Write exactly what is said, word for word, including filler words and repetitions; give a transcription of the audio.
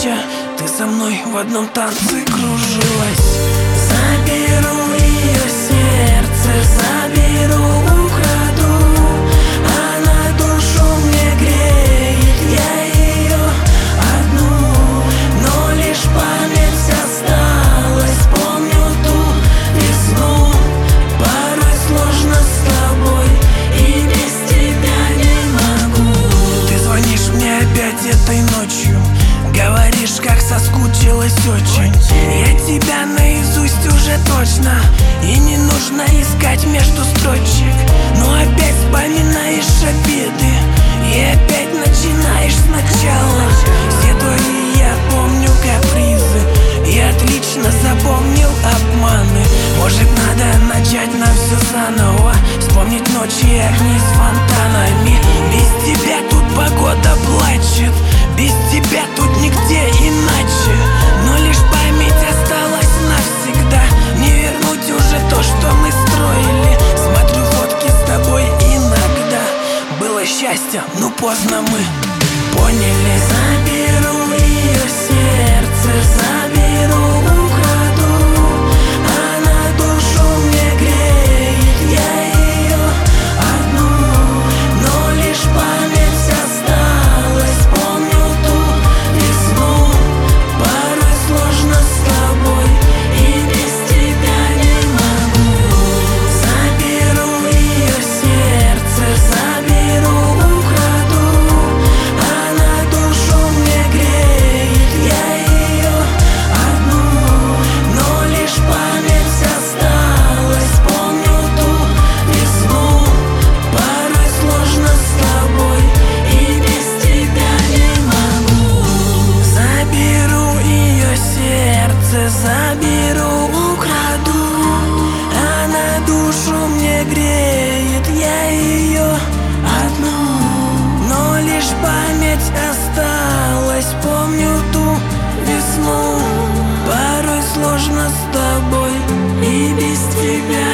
ночи ты со мной в одном танце кружилась. Заберу ее сердце, заберу, украду. Она душу мне греет, я ее одну. Но лишь память осталась, помню ту весну. Порой сложно с тобой, и без тебя не могу. Ты звонишь мне опять этой ночью, говоришь, как соскучилась очень. Я тебя наизусть уже точно, и не нужно искать между строчек. Но опять вспоминаешь обиды, и опять начинаешь сначала. Все твои я помню капризы, и отлично запомнил обманы. Может, надо начать нам все заново, вспомнить ночи и огни с фонтанами. Без тебя тут погода плачет, без тебя тут нигде иначе. Но лишь память осталась навсегда, не вернуть уже то, что мы строили. Смотрю фотки с тобой иногда, было счастье, но поздно мы поняли. Заберу ее сердце, заберу, украду. Она душу мне греет, я ее одну. Но лишь память осталась, помню ту весну. Порой сложно с тобой, и без тебя не могу. Заберу ее сердце, заберу, украду. Она душу мне греет, я ее одну. Но лишь память осталась, помню ту весну. Порой сложно с тобой, и без тебя не могу. Заберу ее сердце, заберу, украду. Она душу мне греет, я ее одну. Но лишь память осталась, помню ту весну. Порой сложно с тобой, и без тебя